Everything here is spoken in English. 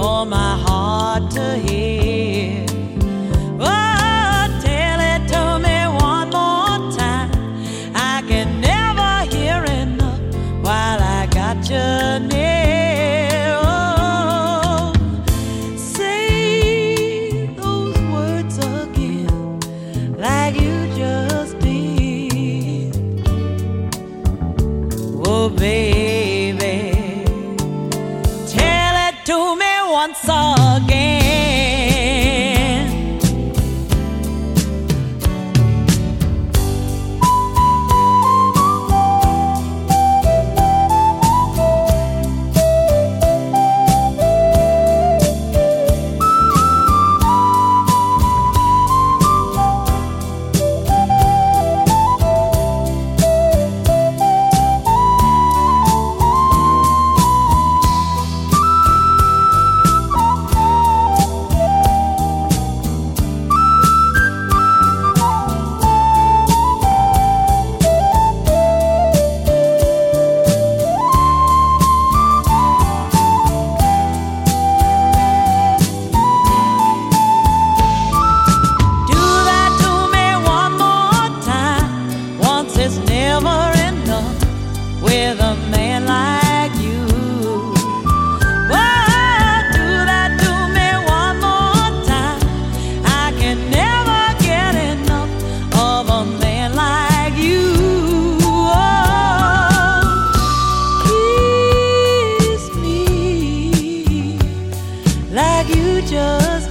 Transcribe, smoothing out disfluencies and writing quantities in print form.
for my heart to hear. Oh, tell it to me one more time. I can never hear enough while I got you near. Oh, say those words again like you just did. Oh, baby, tell it to me once again. It's never enough with a man like you. Oh, do that to me one more time. I can never get enough of a man like you. Oh, kiss me like you just